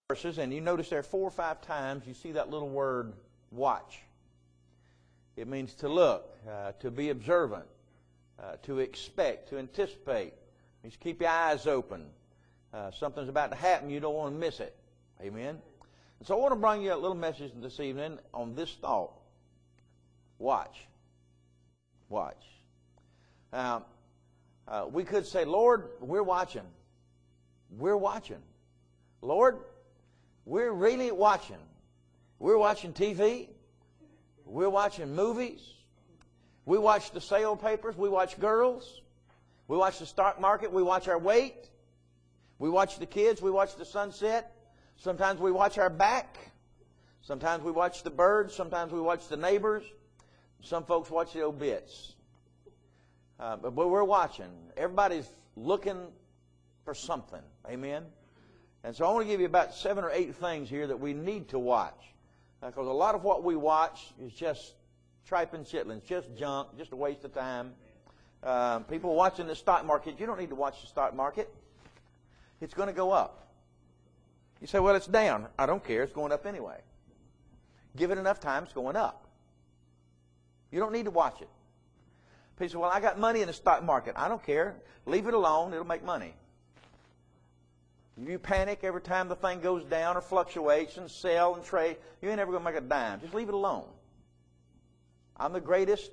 verses, and you notice there 4 or 5 times you see that little word watch. It means to look, to be observant, to expect, to anticipate. It means keep your eyes open. Something's about to happen, you don't want to miss it. Amen? And so I want to bring you a little message this evening on this thought. Watch. Watch. Now, we could say, Lord, we're watching. We're watching. Lord, we're really watching. We're watching TV. We're watching movies. We watch the sale papers. We watch girls. We watch the stock market. We watch our weight. We watch the kids. We watch the sunset. Sometimes we watch our back. Sometimes we watch the birds. Sometimes we watch the neighbors. Some folks watch the obits. But we're watching. Everybody's looking for something. Amen? And so I want to give you about 7 or 8 things here that we need to watch. Because a lot of what we watch is just tripe and chitlins, just junk, just a waste of time. People watching the stock market, you don't need to watch the stock market. It's going to go up. You say, well, it's down. I don't care. It's going up anyway. Give it enough time, it's going up. You don't need to watch it. People say, well, I got money in the stock market. I don't care. Leave it alone. It'll make money. You panic every time the thing goes down or fluctuates and sell and trade. You ain't ever going to make a dime. Just leave it alone. I'm the greatest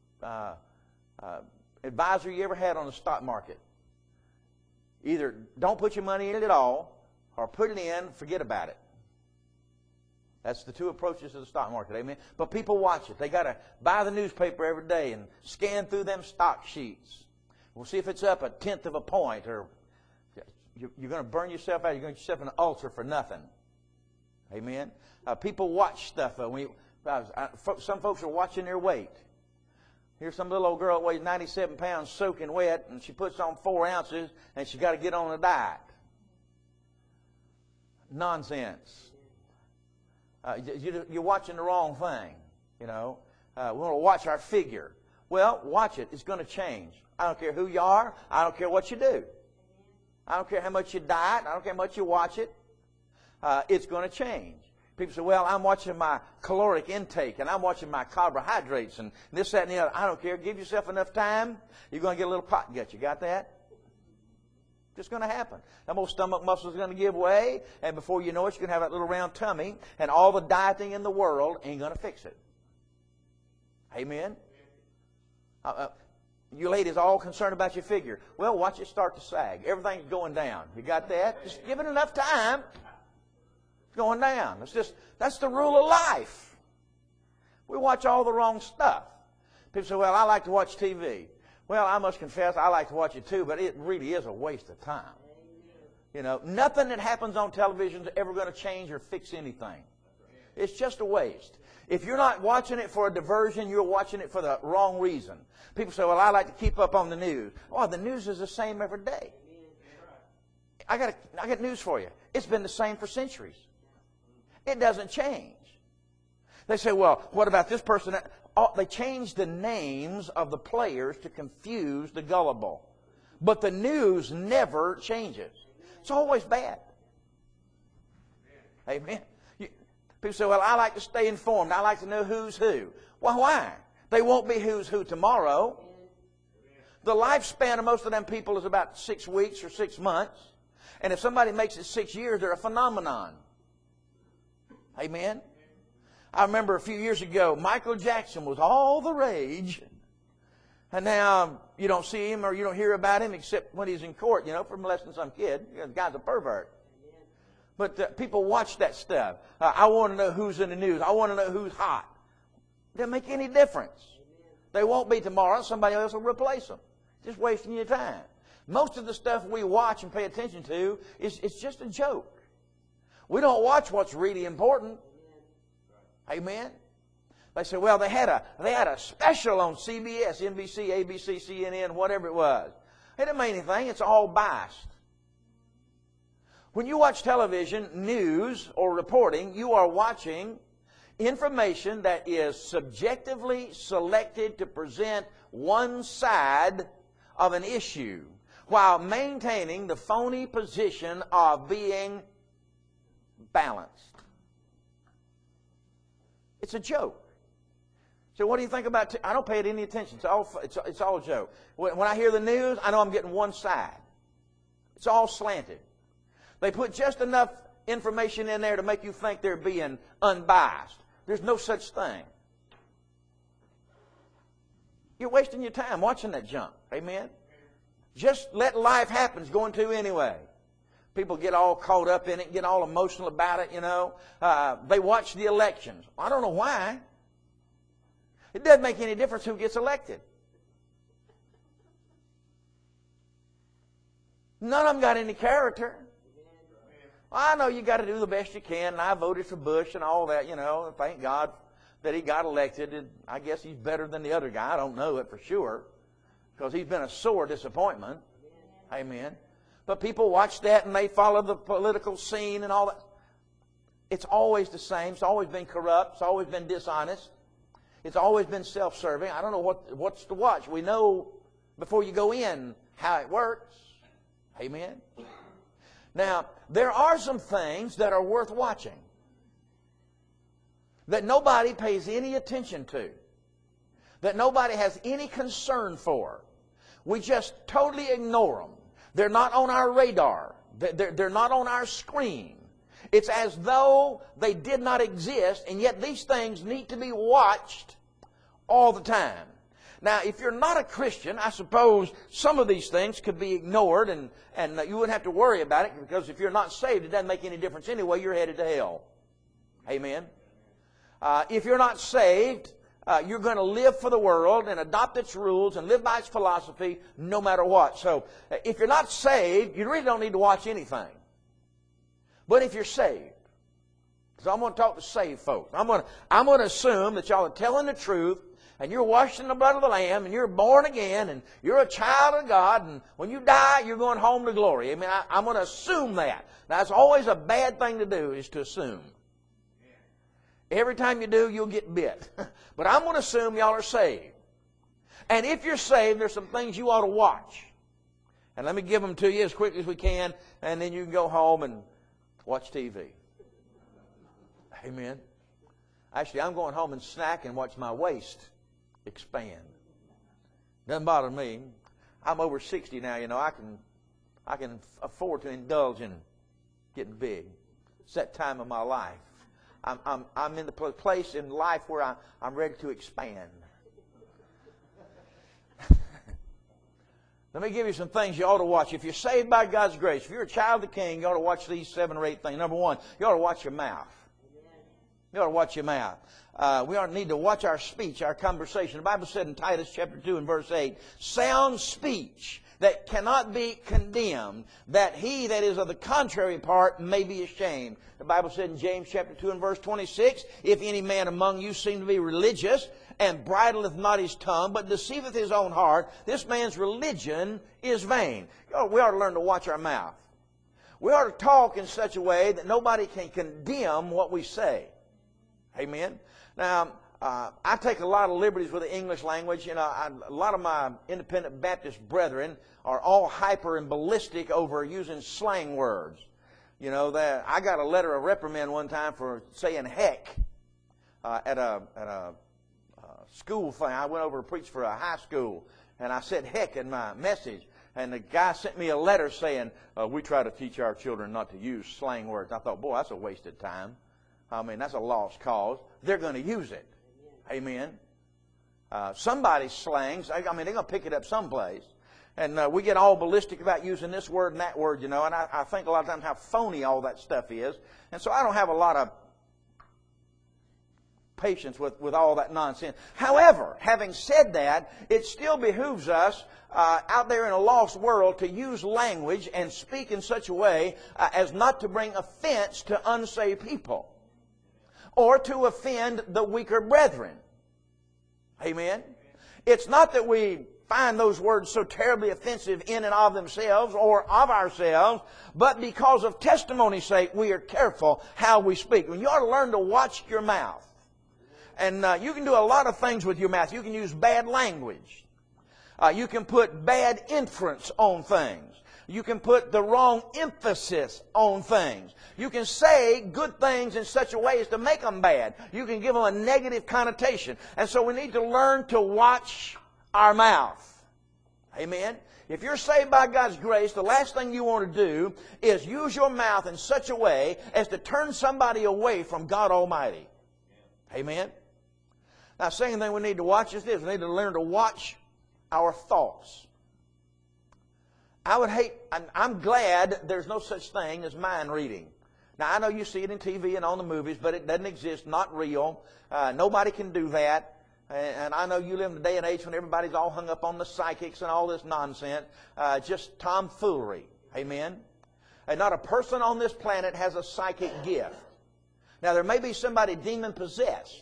advisor you ever had on the stock market. Either don't put your money in it at all, or put it in, forget about it. That's the 2 approaches to the stock market, amen? But people watch it. They got to buy the newspaper every day and scan through them stock sheets. We'll see if it's up 1/10 of a point, or you're going to burn yourself out. You're going to get yourself an ulcer for nothing. Amen? People watch stuff. Some folks are watching their weight. Here's some little old girl that weighs 97 pounds soaking wet, and she puts on 4 ounces, and she's got to get on a diet. Nonsense. You're watching the wrong thing. You know, we want to watch our figure. Well, watch it. It's going to change. I don't care who you are. I don't care what you do. I don't care how much you diet. I don't care how much you watch it. It's going to change. People say, well, I'm watching my caloric intake, and I'm watching my carbohydrates, and this, that, and the other. I don't care. Give yourself enough time, you're going to get a little pot gut. You got that? Just going to happen. That old stomach muscle is going to give way, and before you know it, you're going to have that little round tummy, and all the dieting in the world ain't going to fix it. Amen? You ladies all concerned about your figure. Well, watch it start to sag. Everything's going down. You got that? Just give it enough time. It's going down. That's the rule of life. We watch all the wrong stuff. People say, well, I like to watch TV. Well, I must confess, I like to watch it too, but it really is a waste of time. You know, nothing that happens on television is ever going to change or fix anything. It's just a waste. If you're not watching it for a diversion, you're watching it for the wrong reason. People say, well, I like to keep up on the news. Oh, the news is the same every day. I got news for you. It's been the same for centuries. It doesn't change. They say, well, what about this person? They change the names of the players to confuse the gullible. But the news never changes. It's always bad. Amen. People say, well, I like to stay informed. I like to know who's who. Well, why? They won't be who's who tomorrow. The lifespan of most of them people is about 6 weeks or 6 months. And if somebody makes it 6 years, they're a phenomenon. Amen? I remember a few years ago, Michael Jackson was all the rage. And now you don't see him or you don't hear about him except when he's in court, for molesting some kid. The guy's a pervert. But people watch that stuff. I want to know who's in the news. I want to know who's hot. It doesn't make any difference. They won't be tomorrow. Somebody else will replace them. Just wasting your time. Most of the stuff we watch and pay attention to is just a joke. We don't watch what's really important. Amen? They say, well, they had a special on CBS, NBC, ABC, CNN, whatever it was. It didn't mean anything. It's all biased. When you watch television, news, or reporting, you are watching information that is subjectively selected to present one side of an issue while maintaining the phony position of being balanced. It's a joke. So what do you think about I don't pay it any attention. It's all a joke. When I hear the news, I know I'm getting one side. It's all slanted. They put just enough information in there to make you think they're being unbiased. There's no such thing. You're wasting your time watching that junk. Amen? Just let life happen. It's going to anyway. People get all caught up in it, get all emotional about it, you know. They watch the elections. I don't know why. It doesn't make any difference who gets elected. None of them got any character. I know you got to do the best you can, and I voted for Bush and all that, you know. Thank God that he got elected. And I guess he's better than the other guy. I don't know it for sure, because he's been a sore disappointment. Amen. But people watch that and they follow the political scene and all that. It's always the same. It's always been corrupt. It's always been dishonest. It's always been self-serving. I don't know what's to watch. We know before you go in how it works. Amen. Now, there are some things that are worth watching that nobody pays any attention to, that nobody has any concern for. We just totally ignore them. They're not on our radar. They're not on our screen. It's as though they did not exist, and yet these things need to be watched all the time. Now, if you're not a Christian, I suppose some of these things could be ignored, and you wouldn't have to worry about it, because if you're not saved, it doesn't make any difference anyway. You're headed to hell. Amen? If you're not saved, you're going to live for the world and adopt its rules and live by its philosophy no matter what. So if you're not saved, you really don't need to watch anything. But if you're saved, because I'm going to talk to saved folks, I'm going to assume that y'all are telling the truth, and you're washed in the blood of the Lamb, and you're born again, and you're a child of God, and when you die, you're going home to glory. I mean, I'm going to assume that. Now, that's always a bad thing to do, is to assume. Every time you do, you'll get bit. But I'm going to assume y'all are saved. And if you're saved, there's some things you ought to watch. And let me give them to you as quickly as we can, and then you can go home and watch TV. Amen. Actually, I'm going home and snack and watch my waist expand. Doesn't bother me. I'm over 60 now, you know. I can afford to indulge in getting big. It's that time of my life. I'm in the place in life where I'm ready to expand. Let me give you some things you ought to watch. If you're saved by God's grace, if you're a child of the King, you ought to watch these 7 or 8 things. Number 1, you ought to watch your mouth. You ought to watch your mouth. We ought to need to watch our speech, our conversation. The Bible said in Titus chapter 2 and verse 8, sound speech that cannot be condemned, that he that is of the contrary part may be ashamed. The Bible said in James chapter 2 and verse 26, if any man among you seem to be religious, and bridleth not his tongue, but deceiveth his own heart, this man's religion is vain. We ought to learn to watch our mouth. We ought to talk in such a way that nobody can condemn what we say. Amen? Now, I take a lot of liberties with the English language. You know, a lot of my independent Baptist brethren are all hyper and ballistic over using slang words. You know, that I got a letter of reprimand one time for saying heck at a school thing. I went over to preach for a high school, and I said heck in my message. And the guy sent me a letter saying, we try to teach our children not to use slang words. I thought, boy, that's a waste of time. I mean, that's a lost cause. They're going to use it. Amen. Somebody's slangs, I mean, they're going to pick it up someplace. And we get all ballistic about using this word and that word, you know, and I think a lot of times how phony all that stuff is. And so I don't have a lot of patience with all that nonsense. However, having said that, it still behooves us out there in a lost world to use language and speak in such a way as not to bring offense to unsaved people or to offend the weaker brethren. Amen? It's not that we find those words so terribly offensive in and of themselves or of ourselves, but because of testimony's sake, we are careful how we speak. And you ought to learn to watch your mouth. And you can do a lot of things with your mouth. You can use bad language. You can put bad inference on things. You can put the wrong emphasis on things. You can say good things in such a way as to make them bad. You can give them a negative connotation. And so we need to learn to watch our mouth. Amen? If you're saved by God's grace, the last thing you want to do is use your mouth in such a way as to turn somebody away from God Almighty. Amen? Now, the second thing we need to watch is this. We need to learn to watch our thoughts. I'm glad there's no such thing as mind reading. Now, I know you see it in TV and on the movies, but it doesn't exist, not real. Nobody can do that. And I know you live in a day and age when everybody's all hung up on the psychics and all this nonsense. Just tomfoolery. Amen? And not a person on this planet has a psychic gift. Now, there may be somebody demon-possessed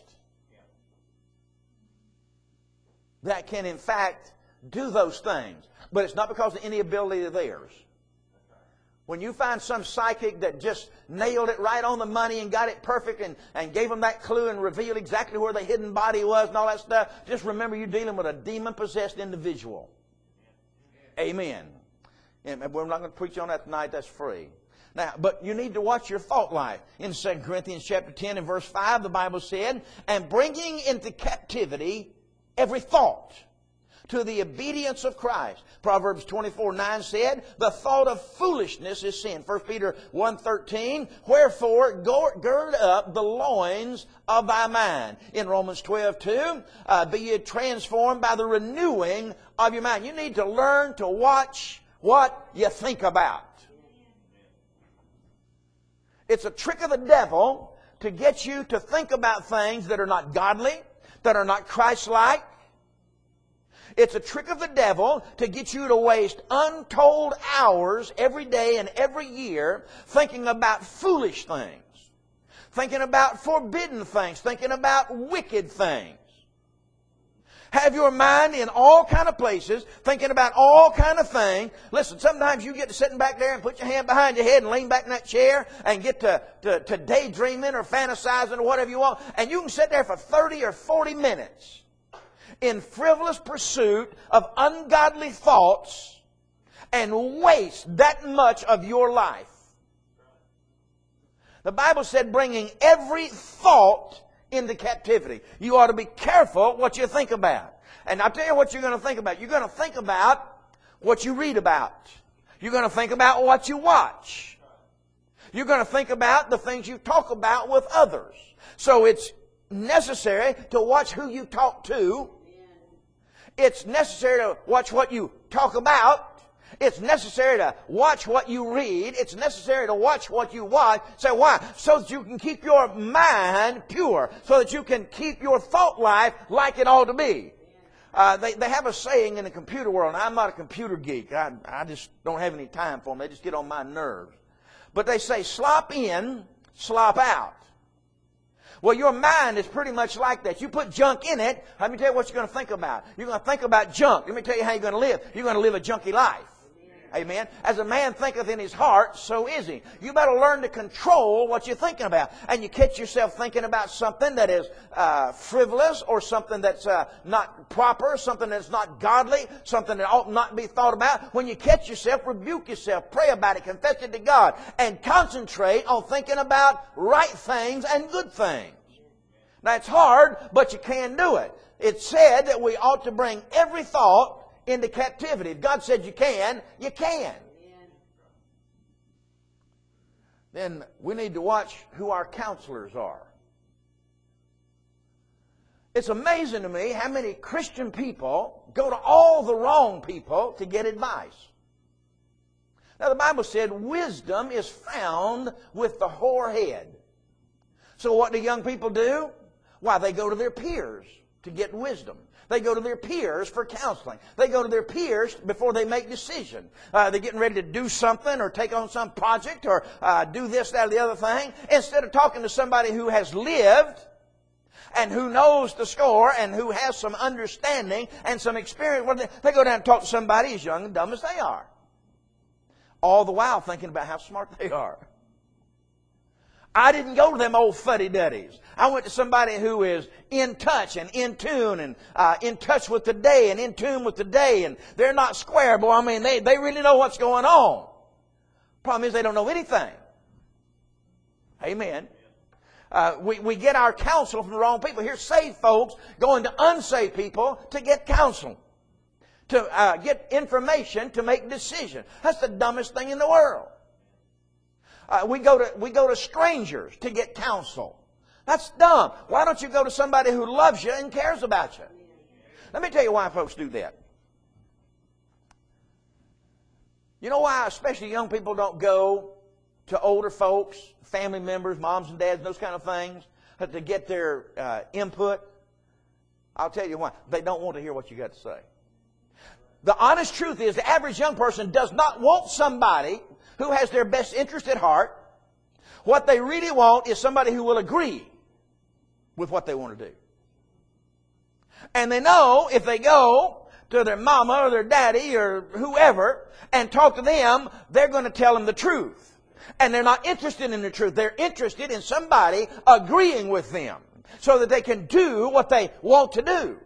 that can, in fact, do those things. But it's not because of any ability of theirs. When you find some psychic that just nailed it right on the money and got it perfect and gave them that clue and revealed exactly where the hidden body was and all that stuff, just remember you're dealing with a demon-possessed individual. Amen. And we're not going to preach on that tonight. That's free. Now, but you need to watch your thought life. In 2 Corinthians chapter 10 and verse 5, the Bible said, "And bringing into captivity every thought to the obedience of Christ." Proverbs 24:9 said, "The thought of foolishness is sin." 1 Peter 1:13, "Wherefore gird up the loins of thy mind." In Romans 12:2, "Be ye transformed by the renewing of your mind." You need to learn to watch what you think about. It's a trick of the devil to get you to think about things that are not godly, that are not Christ-like. It's a trick of the devil to get you to waste untold hours every day and every year thinking about foolish things, thinking about forbidden things, thinking about wicked things. Have your mind in all kind of places, thinking about all kind of things. Listen, sometimes you get to sitting back there and put your hand behind your head and lean back in that chair and get to daydreaming or fantasizing or whatever you want. And you can sit there for 30 or 40 minutes in frivolous pursuit of ungodly thoughts and waste that much of your life. The Bible said bringing every thought into captivity. You ought to be careful what you think about. And I'll tell you what you're going to think about. You're going to think about what you read about. You're going to think about what you watch. You're going to think about the things you talk about with others. So it's necessary to watch who you talk to. It's necessary to watch what you talk about. It's necessary to watch what you read. It's necessary to watch what you watch. Say, why? So that you can keep your mind pure. So that you can keep your thought life like it ought to be. They have a saying in the computer world, and I'm not a computer geek. I just don't have any time for them. They just get on my nerves. But they say, slop in, slop out. Well, your mind is pretty much like that. You put junk in it, let me tell you what you're going to think about. You're going to think about junk. Let me tell you how you're going to live. You're going to live a junky life. Amen. As a man thinketh in his heart, so is he. You better learn to control what you're thinking about. And you catch yourself thinking about something that is frivolous or something that's not proper, something that's not godly, something that ought not be thought about. When you catch yourself, rebuke yourself, pray about it, confess it to God, and concentrate on thinking about right things and good things. Now, it's hard, but you can do it. It's said that we ought to bring every thought into captivity. If God said you can, you can. Then we need to watch who our counselors are. It's amazing to me how many Christian people go to all the wrong people to get advice. Now the Bible said wisdom is found with the hoar-head. So what do young people do? Why, they go to their peers to get wisdom. They go to their peers for counseling. They go to their peers before they make decisions. They're getting ready to do something or take on some project or do this, that, or the other thing. Instead of talking to somebody who has lived and who knows the score and who has some understanding and some experience, they go down and talk to somebody as young and dumb as they are. All the while thinking about how smart they are. I didn't go to them old fuddy-duddies. I went to somebody who is in touch and in tune and in touch with the day and in tune with the day. And they're not square, boy. I mean, they really know what's going on. Problem is they don't know anything. Amen. We get our counsel from the wrong people. Here's saved folks going to unsaved people to get counsel, to get information, to make decisions. That's the dumbest thing in the world. We go to strangers to get counsel. That's dumb. Why don't you go to somebody who loves you and cares about you? Let me tell you why folks do that. You know why especially young people don't go to older folks, family members, moms and dads, those kind of things, to get their input? I'll tell you why. They don't want to hear what you got to say. The honest truth is the average young person does not want somebody who has their best interest at heart. What they really want is somebody who will agree with what they want to do. And they know if they go to their mama or their daddy or whoever and talk to them, they're going to tell them the truth. And they're not interested in the truth. They're interested in somebody agreeing with them so that they can do what they want to do.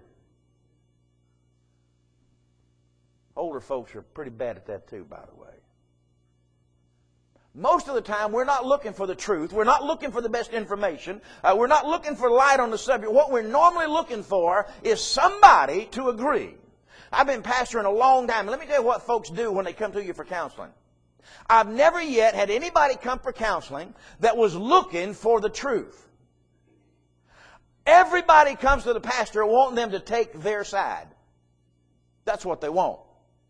Older folks are pretty bad at that too, by the way. Most of the time, we're not looking for the truth. We're not looking for the best information. We're not looking for light on the subject. What we're normally looking for is somebody to agree. I've been pastoring a long time. Let me tell you what folks do when they come to you for counseling. I've never yet had anybody come for counseling that was looking for the truth. Everybody comes to the pastor wanting them to take their side. That's what they want.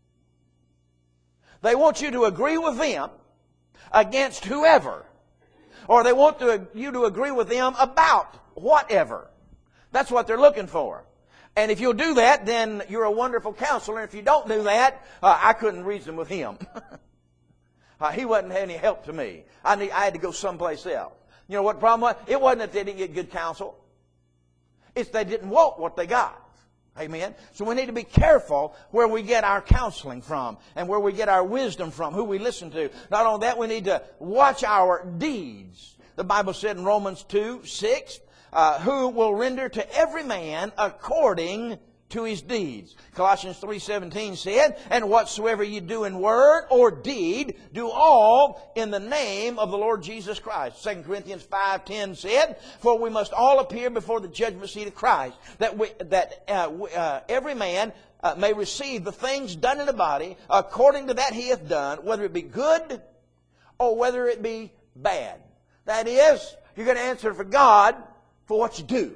They want you to agree with them against whoever. Or they want you to agree with them about whatever. That's what they're looking for. And if you'll do that, then you're a wonderful counselor. If you don't do that, I couldn't reason with him. He wasn't any help to me. I had to go someplace else. You know what the problem was? It wasn't that they didn't get good counsel. It's they didn't want what they got. Amen. So we need to be careful where we get our counseling from and where we get our wisdom from, who we listen to. Not only that, we need to watch our deeds. The Bible said in Romans 2:6, who will render to every man according to his deeds. Colossians 3:17 said, and whatsoever you do in word or deed, do all in the name of the Lord Jesus Christ. 2 Corinthians 5:10 said, for we must all appear before the judgment seat of Christ, that every man may receive the things done in the body according to that he hath done, whether it be good or whether it be bad. That is, you're going to answer for God for what you do.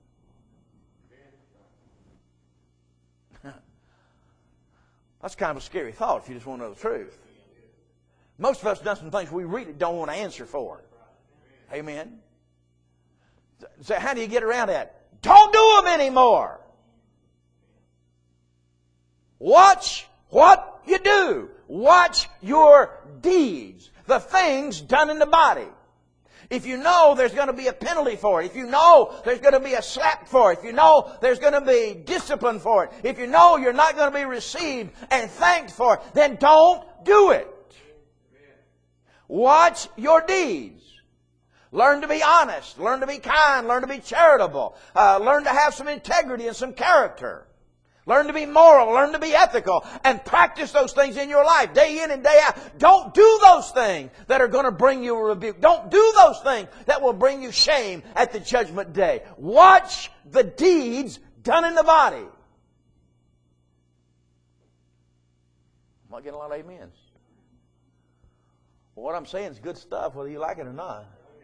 That's kind of a scary thought if you just want to know the truth. Most of us have done some things we really don't want to answer for. Amen. So how do you get around that? Don't do them anymore. Watch what you do. Watch your deeds. The things done in the body. If you know there's going to be a penalty for it, if you know there's going to be a slap for it, if you know there's going to be discipline for it, if you know you're not going to be received and thanked for it, then don't do it. Watch your deeds. Learn to be honest. Learn to be kind. Learn to be charitable. Learn to have some integrity and some character. Learn to be moral. Learn to be ethical. And practice those things in your life day in and day out. Don't do those things that are going to bring you a rebuke. Don't do those things that will bring you shame at the judgment day. Watch the deeds done in the body. I'm not getting a lot of amens. Well, what I'm saying is good stuff, whether you like it or not.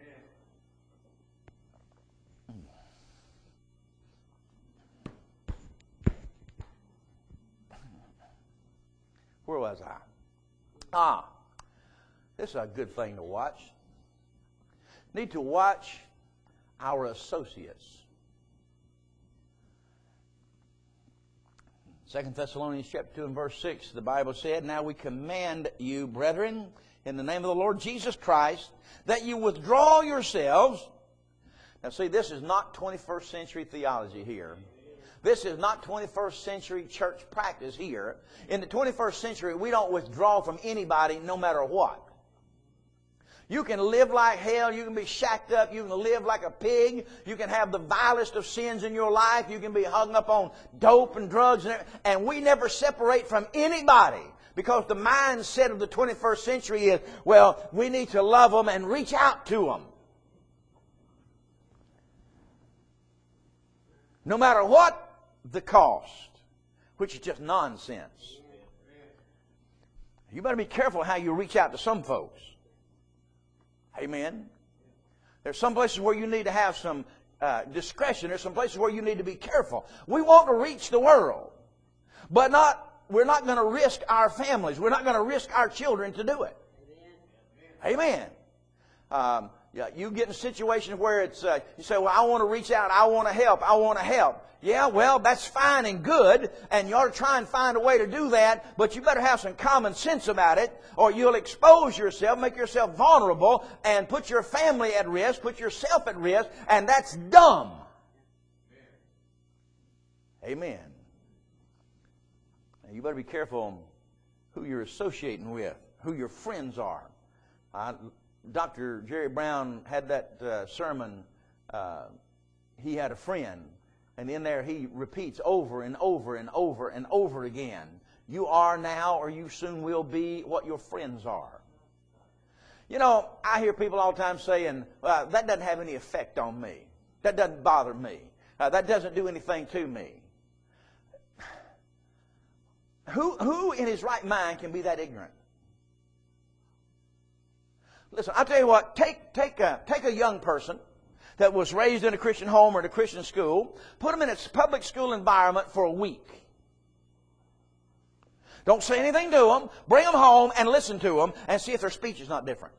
Where was I? This is a good thing to watch. Need to watch our associates. 2 Thessalonians chapter 2 and verse 6, the Bible said, now we command you, brethren, in the name of the Lord Jesus Christ, that you withdraw yourselves. Now see, this is not 21st century theology here. This is not 21st century church practice here. In the 21st century, we don't withdraw from anybody no matter what. You can live like hell. You can be shacked up. You can live like a pig. You can have the vilest of sins in your life. You can be hung up on dope and drugs. And we never separate from anybody because the mindset of the 21st century is, well, we need to love them and reach out to them. No matter what the cost, which is just nonsense. You better be careful how you reach out to some folks. Amen. There's some places where you need to have some discretion. There's some places where you need to be careful. We want to reach the world, but we're not going to risk our families. We're not going to risk our children to do it. Amen. Yeah, you get in situations where it's you say, well, I want to reach out. I want to help. I want to help. Yeah, well, that's fine and good, and you ought to try and find a way to do that, but you better have some common sense about it, or you'll expose yourself, make yourself vulnerable, and put your family at risk, put yourself at risk, and that's dumb. Amen. Now, you better be careful who you're associating with, who your friends are. Dr. Jerry Brown had that sermon, he had a friend. And in there he repeats over and over and over and over again, you are now or you soon will be what your friends are. You know, I hear people all the time saying, well, that doesn't have any effect on me. That doesn't bother me. That doesn't do anything to me. Who in his right mind can be that ignorant? Listen, I'll tell you what, take a young person that was raised in a Christian home or in a Christian school, put them in a public school environment for a week. Don't say anything to them. Bring them home and listen to them and see if their speech is not different.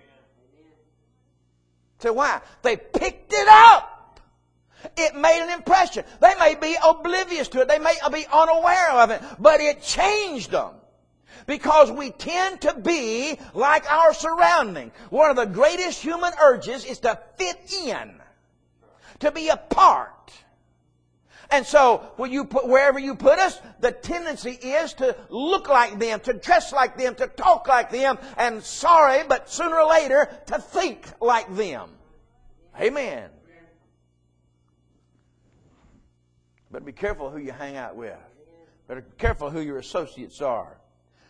Say, why? They picked it up. It made an impression. They may be oblivious to it. They may be unaware of it. But it changed them. Because we tend to be like our surrounding. One of the greatest human urges is to fit in, to be a part. And so, wherever you put us, the tendency is to look like them, to dress like them, to talk like them, and sorry, but sooner or later, to think like them. Amen. But be careful who you hang out with. Better be careful who your associates are.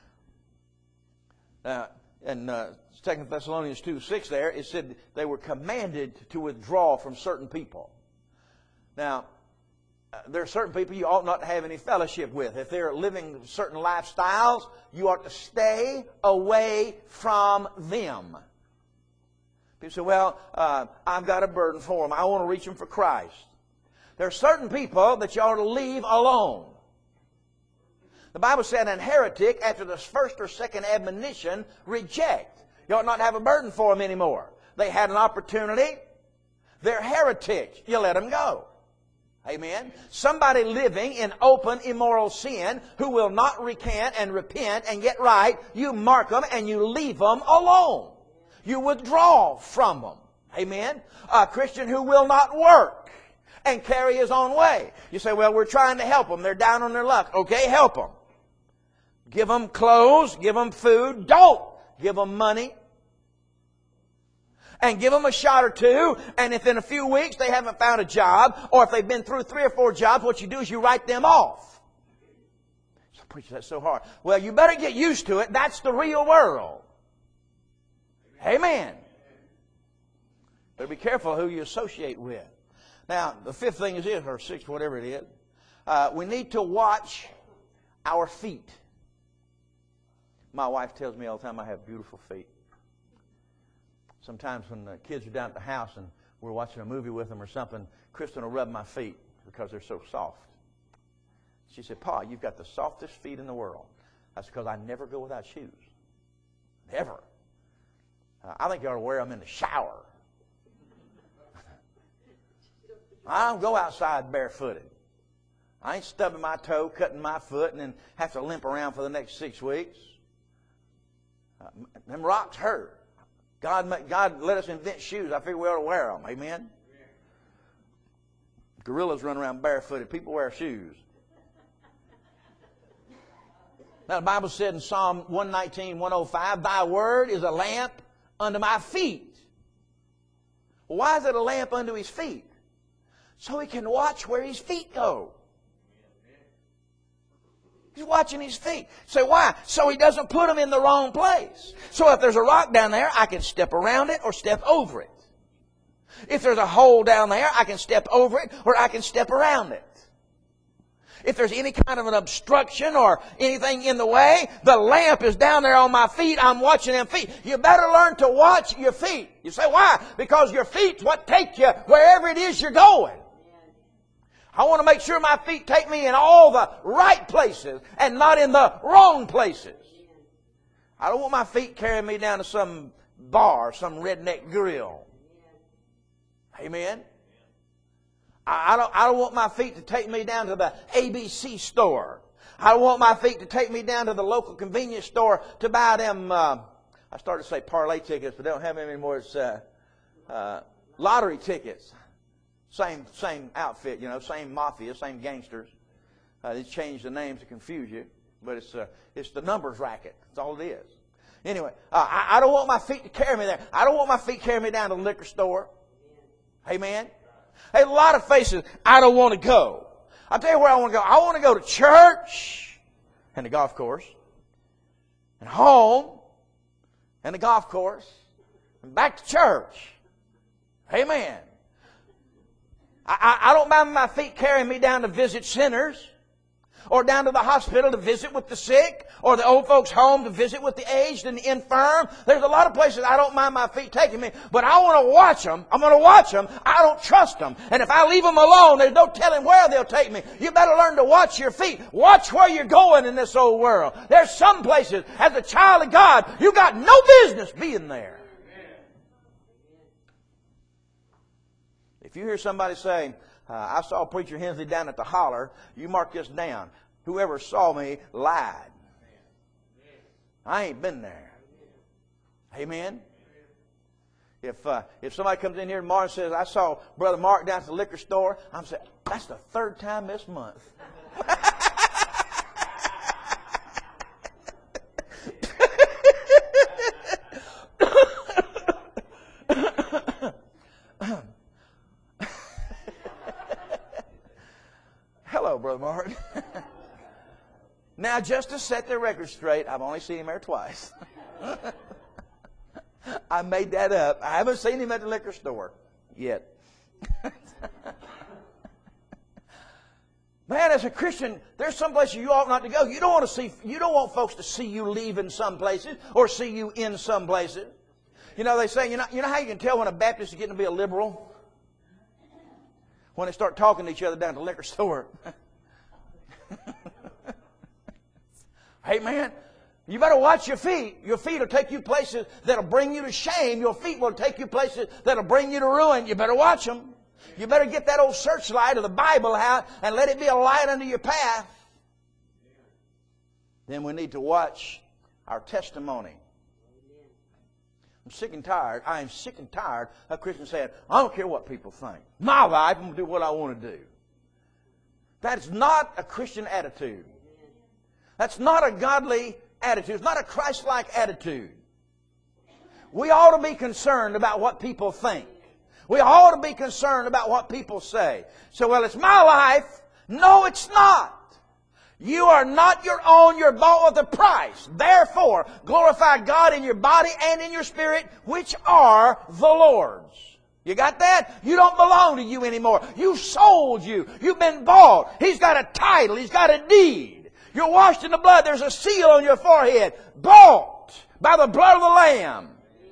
In 2 Thessalonians 2:6 there, it said they were commanded to withdraw from certain people. Now, there are certain people you ought not to have any fellowship with. If they're living certain lifestyles, you ought to stay away from them. People say, well, I've got a burden for them. I want to reach them for Christ. There are certain people that you ought to leave alone. The Bible said an heretic, after the first or second admonition, reject. You ought not have a burden for them anymore. They had an opportunity. They're heretics. You let them go. Amen. Somebody living in open immoral sin who will not recant and repent and get right, you mark them and you leave them alone. You withdraw from them. Amen. A Christian who will not work and carry his own way. You say, well, we're trying to help them. They're down on their luck. Okay, help them. Give them clothes, give them food. Don't give them money. And give them a shot or two, and if in a few weeks they haven't found a job, or if they've been through 3 or 4 jobs, what you do is you write them off. So, preacher, that's so hard. Well, you better get used to it. That's the real world. Amen. Better be careful who you associate with. Now, the 5th thing is this, or 6th, whatever it is. We need to watch our feet. My wife tells me all the time I have beautiful feet. Sometimes when the kids are down at the house and we're watching a movie with them or something, Kristen will rub my feet because they're so soft. She said, Pa, you've got the softest feet in the world. That's because I never go without shoes. Never. I think you ought to wear them in the shower. I don't go outside barefooted. I ain't stubbing my toe, cutting my foot, and then have to limp around for the next 6 weeks. Them rocks hurt. God let us invent shoes. I figure we ought to wear them. Amen? Gorillas run around barefooted. People wear shoes. Now, the Bible said in Psalm 119, 105, Thy word is a lamp under my feet. Why is it a lamp under his feet? So he can watch where his feet go. He's watching his feet. So why? So he doesn't put them in the wrong place. So if there's a rock down there, I can step around it or step over it. If there's a hole down there, I can step over it or I can step around it. If there's any kind of an obstruction or anything in the way, the lamp is down there on my feet. I'm watching them feet. You better learn to watch your feet. You say, why? Because your feet's what take you wherever it is you're going. I want to make sure my feet take me in all the right places and not in the wrong places. I don't want my feet carrying me down to some bar, some redneck grill. Amen? I don't want my feet to take me down to the ABC store. I don't want my feet to take me down to the local convenience store to buy them, I started to say parlay tickets, but they don't have them anymore. It's lottery tickets. Same outfit, you know, same mafia, same gangsters. They changed the names to confuse you, but it's the numbers racket. That's all it is. Anyway, I don't want my feet to carry me there. I don't want my feet carrying me down to the liquor store. Amen? Hey, a lot of places I don't want to go. I'll tell you where I want to go. I want to go to church and the golf course and home and the golf course and back to church. Amen. I don't mind my feet carrying me down to visit sinners or down to the hospital to visit with the sick or the old folks' home to visit with the aged and the infirm. There's a lot of places I don't mind my feet taking me, but I want to watch them. I'm going to watch them. I don't trust them. And if I leave them alone, there's no telling where they'll take me. You better learn to watch your feet. Watch where you're going in this old world. There's some places, as a child of God, you got no business being there. If you hear somebody say, I saw Preacher Hensley down at the holler, you mark this down. Whoever saw me lied. I ain't been there. Amen? If somebody comes in here tomorrow and says, I saw Brother Mark down at the liquor store, I'm saying, that's the third time this month. Hello, Brother Martin. Now, just to set the record straight, I've only seen him there twice. I made that up. I haven't seen him at the liquor store yet. Man, as a Christian, there's some places you ought not to go. You don't want folks to see you leaving some places or see you in some places. You know, they say, you know how you can tell when a Baptist is getting to be a liberal? When they start talking to each other down at the liquor store. Hey, man, you better watch your feet. Your feet will take you places that'll bring you to shame. Your feet will take you places that'll bring you to ruin. You better watch them. You better get that old searchlight of the Bible out and let it be a light under your path. Then we need to watch our testimony. I'm sick and tired. I am sick and tired of Christians saying, I don't care what people think. My life, I'm going to do what I want to do. That is not a Christian attitude. That's not a godly attitude. It's not a Christ-like attitude. We ought to be concerned about what people think. We ought to be concerned about what people say. So, well, it's my life. No, it's not. You are not your own. You're bought with a price. Therefore, glorify God in your body and in your spirit, which are the Lord's. You got that? You don't belong to you anymore. You sold you. You've been bought. He's got a title. He's got a deed. You're washed in the blood. There's a seal on your forehead. Bought by the blood of the Lamb.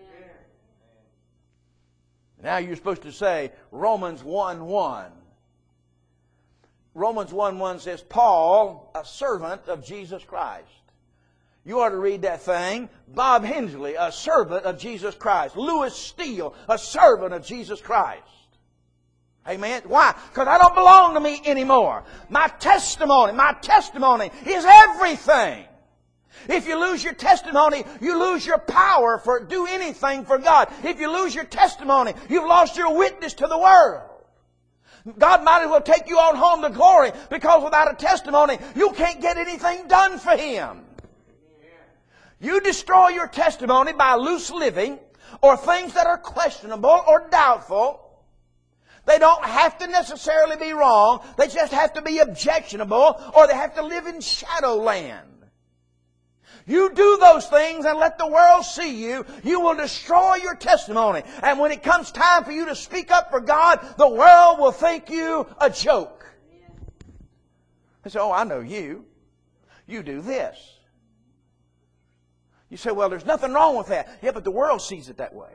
Now you're supposed to say Romans 1:1. Romans 1:1 says, Paul, a servant of Jesus Christ. You ought to read that thing. Bob Hensley, a servant of Jesus Christ. Lewis Steele, a servant of Jesus Christ. Amen. Why? Because I don't belong to me anymore. My testimony is everything. If you lose your testimony, you lose your power for do anything for God. If you lose your testimony, you've lost your witness to the world. God might as well take you on home to glory, because without a testimony, you can't get anything done for Him. You destroy your testimony by loose living, or things that are questionable or doubtful. They don't have to necessarily be wrong. They just have to be objectionable, or they have to live in shadowland. You do those things and let the world see you, you will destroy your testimony. And when it comes time for you to speak up for God, the world will think you a joke. They say, oh, I know you. You do this. You say, well, there's nothing wrong with that. Yeah, but the world sees it that way.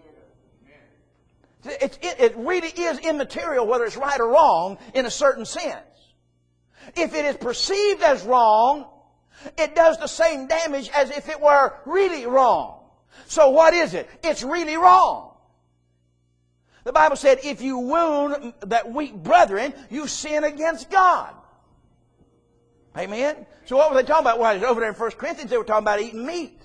It really is immaterial whether it's right or wrong in a certain sense. If it is perceived as wrong, it does the same damage as if it were really wrong. So what is it? It's really wrong. The Bible said, if you wound that weak brethren, you sin against God. Amen? So what were they talking about? Well, over there in 1 Corinthians, they were talking about eating meat.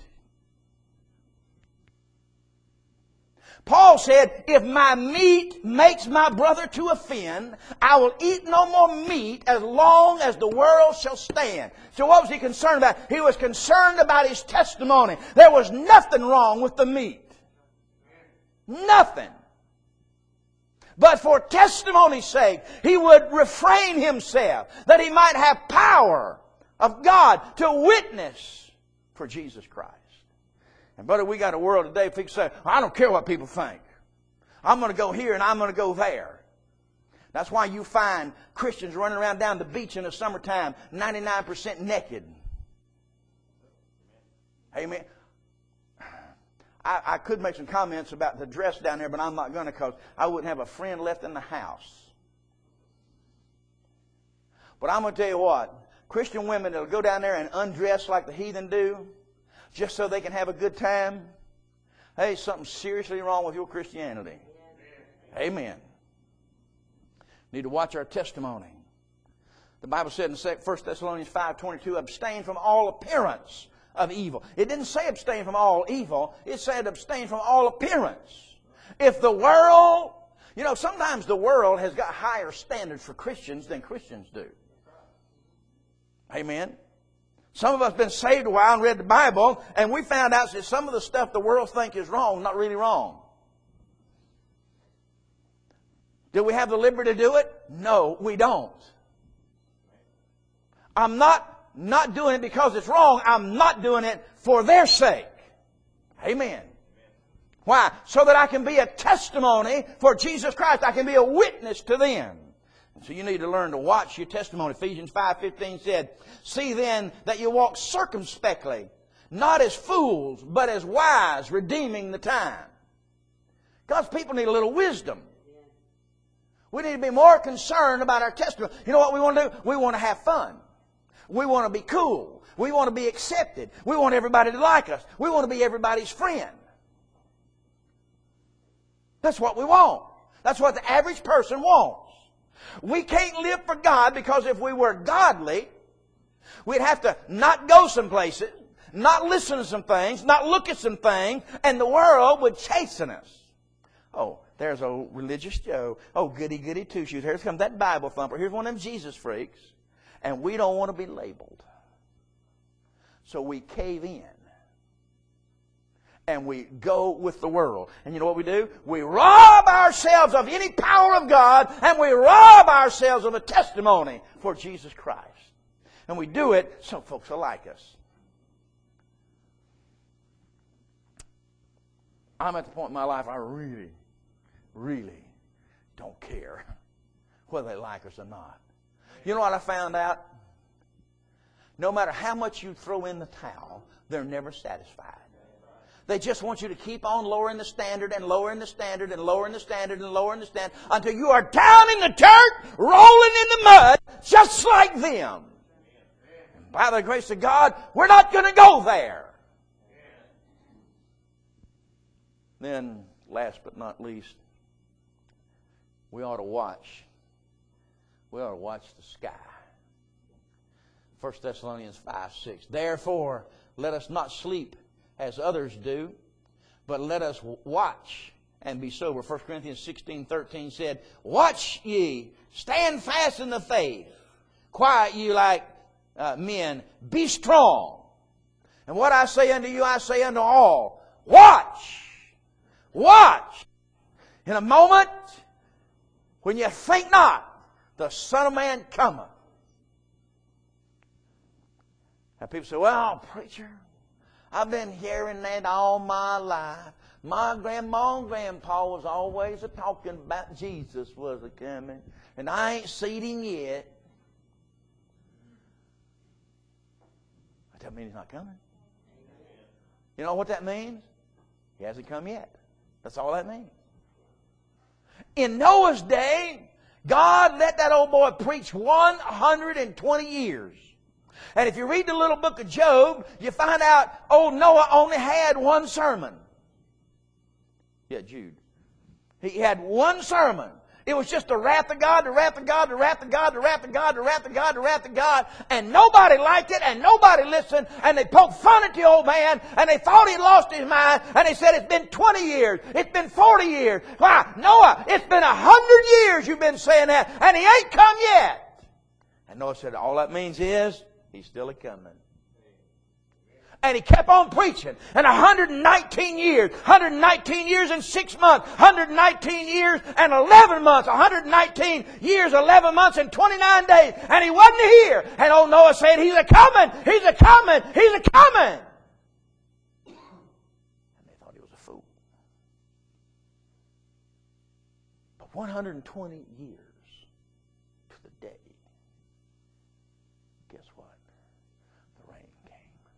Paul said, if my meat makes my brother to offend, I will eat no more meat as long as the world shall stand. So what was he concerned about? He was concerned about his testimony. There was nothing wrong with the meat. Nothing. But for testimony's sake, he would refrain himself, that he might have power of God to witness for Jesus Christ. And brother, we got a world today, people say, I don't care what people think. I'm going to go here and I'm going to go there. That's why you find Christians running around down the beach in the summertime, 99% naked. Amen. I could make some comments about the dress down there, but I'm not going to, because I wouldn't have a friend left in the house. But I'm going to tell you what, Christian women that will go down there and undress like the heathen do, just so they can have a good time, hey, something seriously wrong with your Christianity. Amen. Need to watch our testimony. The Bible said in 1 Thessalonians 5:22, abstain from all appearance of evil. It didn't say abstain from all evil. It said abstain from all appearance. If the world, sometimes the world has got higher standards for Christians than Christians do. Amen. Some of us have been saved a while and read the Bible, and we found out that some of the stuff the world thinks is wrong is not really wrong. Do we have the liberty to do it? No, we don't. I'm not doing it because it's wrong. I'm not doing it for their sake. Amen. Why? So that I can be a testimony for Jesus Christ. I can be a witness to them. So you need to learn to watch your testimony. Ephesians 5:15 said, see then that you walk circumspectly, not as fools, but as wise, redeeming the time. God's people need a little wisdom. We need to be more concerned about our testimony. You know what we want to do? We want to have fun. We want to be cool. We want to be accepted. We want everybody to like us. We want to be everybody's friend. That's what we want. That's what the average person wants. We can't live for God, because if we were godly, we'd have to not go some places, not listen to some things, not look at some things, and the world would chasten us. Oh, there's old religious Joe. Oh, goody, goody two-shoes. Here comes that Bible thumper. Here's one of them Jesus freaks. And we don't want to be labeled. So we cave in. And we go with the world. And you know what we do? We rob ourselves of any power of God, and we rob ourselves of a testimony for Jesus Christ. And we do it so folks will like us. I'm at the point in my life I really, really don't care whether they like us or not. You know what I found out? No matter how much you throw in the towel, they're never satisfied. They just want you to keep on lowering the standard and lowering the standard and lowering the standard and lowering the standard until you are down in the dirt, rolling in the mud, just like them. And by the grace of God, we're not going to go there. Then, last but not least, we ought to watch. We ought to watch the sky. 1 Thessalonians 5:6. Therefore, let us not sleep as others do, but let us watch and be sober. 1 Corinthians 16:13 said, watch ye, stand fast in the faith, quiet ye like men, be strong. And what I say unto you, I say unto all, watch. Watch! In a moment, when you think not, the Son of Man cometh. Now people say, well, preacher, I've been hearing that all my life. My grandma and grandpa was always talking about Jesus was a-coming, and I ain't seen him yet. That doesn't mean he's not coming. You know what that means? He hasn't come yet. That's all that means. In Noah's day, God let that old boy preach 120 years. And if you read the little book of Job, you find out old Noah only had one sermon. Yeah, Jude. He had one sermon. It was just the wrath of God, the wrath of God, the wrath of God, the wrath of God, the wrath of God, the wrath of God. And nobody liked it, and nobody listened, and they poked fun at the old man, and they thought he'd lost his mind, and they said, it's been 20 years, it's been 40 years. Why, Noah, it's been 100 years you've been saying that, and he ain't come yet. And Noah said, all that means is, he's still a-coming. And he kept on preaching. And 119 years and 6 months, 119 years and 11 months, 119 years, 11 months and 29 days. And he wasn't here. And old Noah said, he's a-coming, he's a-coming, he's a-coming. And they thought he was a fool. But 120 years to the day, guess what? The rain came.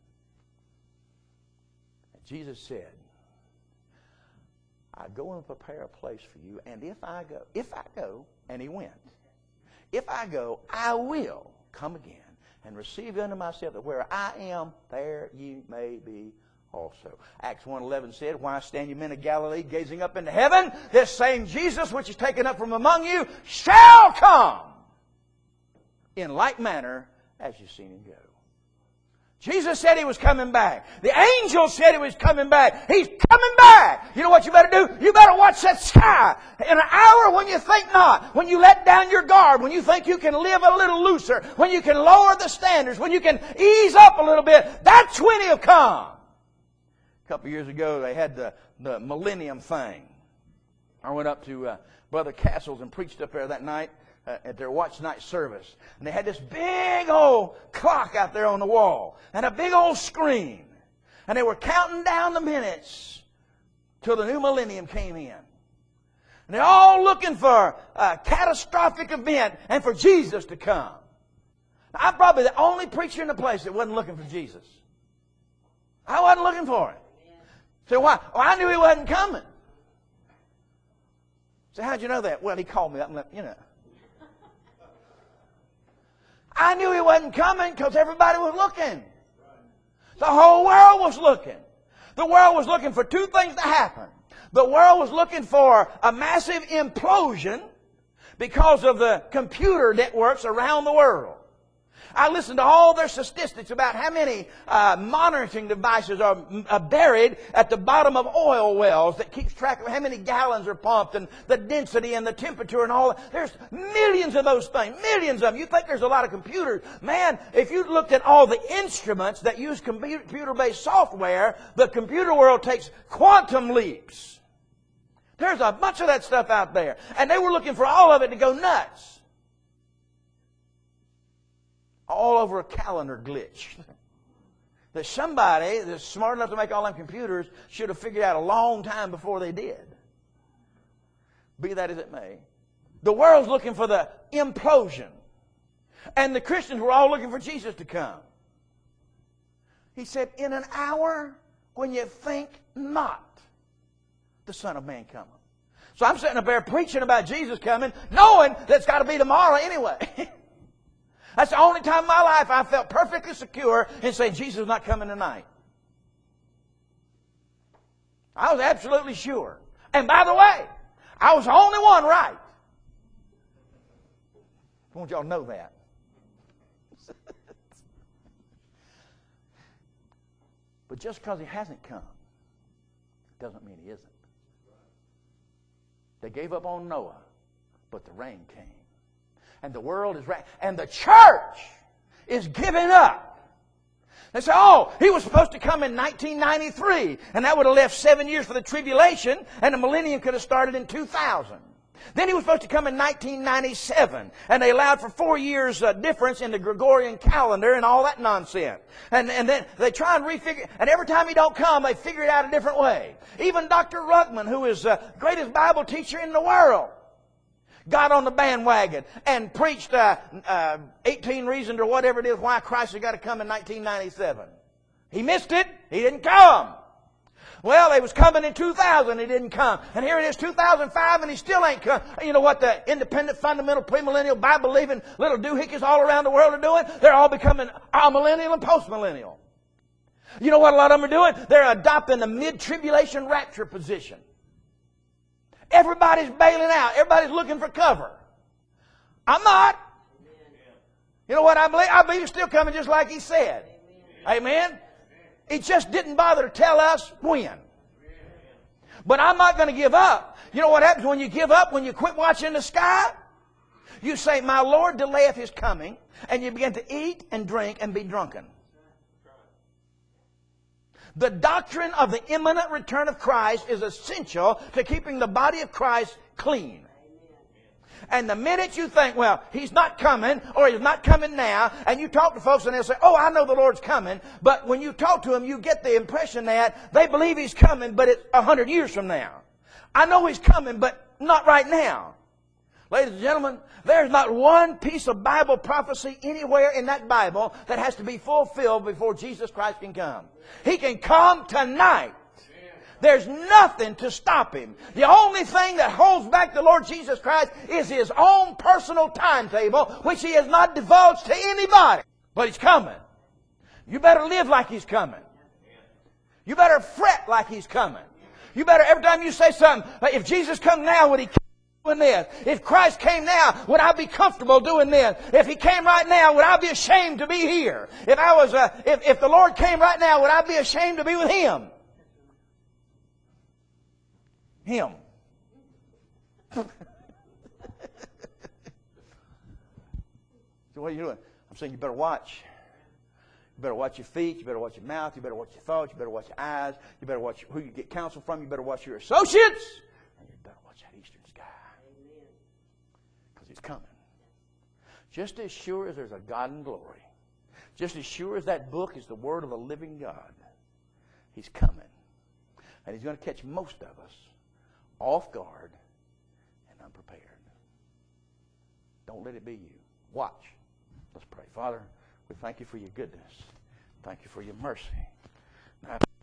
Jesus said, I go and prepare a place for you, and if I go, and he went, if I go, I will come again and receive you unto myself, that where I am, there you may be also. Acts 1:11 said, why stand you men of Galilee gazing up into heaven? This same Jesus which is taken up from among you shall come in like manner as you've seen him go. Jesus said he was coming back. The angel said he was coming back. He's coming back. You know what you better do? You better watch that sky. In an hour when you think not, when you let down your guard, when you think you can live a little looser, when you can lower the standards, when you can ease up a little bit, that's when he'll come. A couple of years ago, they had the Millennium thing. I went up to Brother Castle's and preached up there that night at their watch night service. And they had this big old clock out there on the wall and a big old screen. And they were counting down the minutes till the new millennium came in. And they're all looking for a catastrophic event and for Jesus to come. Now, I'm probably the only preacher in the place that wasn't looking for Jesus. I wasn't looking for him. So why? Well, I knew he wasn't coming. So how'd you know that? Well, he called me up and let, I knew he wasn't coming because everybody was looking. The whole world was looking. The world was looking for two things to happen. The world was looking for a massive implosion because of the computer networks around the world. I listened to all their statistics about how many monitoring devices are buried at the bottom of oil wells that keeps track of how many gallons are pumped and the density and the temperature and all that. There's millions of those things, millions of them. You think there's a lot of computers. Man, if you looked at all the instruments that use computer-based software, the computer world takes quantum leaps. There's a bunch of that stuff out there. And they were looking for all of it to go nuts. All over a calendar glitch. That somebody that's smart enough to make all them computers should have figured out a long time before they did. Be that as it may. The world's looking for the implosion. And the Christians were all looking for Jesus to come. He said, in an hour when you think not, the Son of Man cometh. So I'm sitting up there preaching about Jesus coming, knowing that it's got to be tomorrow anyway. That's the only time in my life I felt perfectly secure in saying Jesus is not coming tonight. I was absolutely sure. And by the way, I was the only one right. I want y'all to know that. But just because he hasn't come doesn't mean he isn't. They gave up on Noah, but the rain came. And the world is and the church is giving up. They say, oh, he was supposed to come in 1993, and that would have left 7 years for the tribulation, and the millennium could have started in 2000. Then he was supposed to come in 1997, and they allowed for 4 years difference in the Gregorian calendar and all that nonsense. And then they try and refigure, and every time he don't come, they figure it out a different way. Even Dr. Ruckman, who is the greatest Bible teacher in the world, got on the bandwagon and preached 18 reasons or whatever it is why Christ has got to come in 1997. He missed it. He didn't come. Well, they was coming in 2000. He didn't come. And here it is 2005 and he still ain't come. You know what the independent, fundamental, premillennial, Bible-believing little doohickeys all around the world are doing? They're all becoming amillennial and postmillennial. You know what a lot of them are doing? They're adopting the mid-tribulation rapture position. Everybody's bailing out. Everybody's looking for cover. I'm not. You know what I believe? I believe He's still coming just like He said. Amen? He just didn't bother to tell us when. But I'm not going to give up. You know what happens when you give up? When you quit watching the sky? You say, my Lord delayeth His coming. And you begin to eat and drink and be drunken. The doctrine of the imminent return of Christ is essential to keeping the body of Christ clean. And the minute you think, well, He's not coming, or He's not coming now, and you talk to folks and they'll say, oh, I know the Lord's coming. But when you talk to them, you get the impression that they believe He's coming, but it's 100 years from now. I know He's coming, but not right now. Ladies and gentlemen, there's not one piece of Bible prophecy anywhere in that Bible that has to be fulfilled before Jesus Christ can come. He can come tonight. There's nothing to stop Him. The only thing that holds back the Lord Jesus Christ is His own personal timetable, which He has not divulged to anybody. But He's coming. You better live like He's coming. You better fret like He's coming. You better, every time you say something, if Jesus come now, would He come doing this? If Christ came now, would I be comfortable doing this? If He came right now, would I be ashamed to be here? If the Lord came right now, would I be ashamed to be with Him? Him. So what are you doing? I'm saying you better watch. You better watch your feet. You better watch your mouth. You better watch your thoughts. You better watch your eyes. You better watch who you get counsel from. You better watch your associates. And you better watch that eastern sky. Because He's coming. Just as sure as there's a God in glory, just as sure as that book is the Word of the living God, He's coming. And He's going to catch most of us off guard and unprepared. Don't let it be you. Watch. Let's pray. Father, we thank You for Your goodness. Thank You for Your mercy. Now,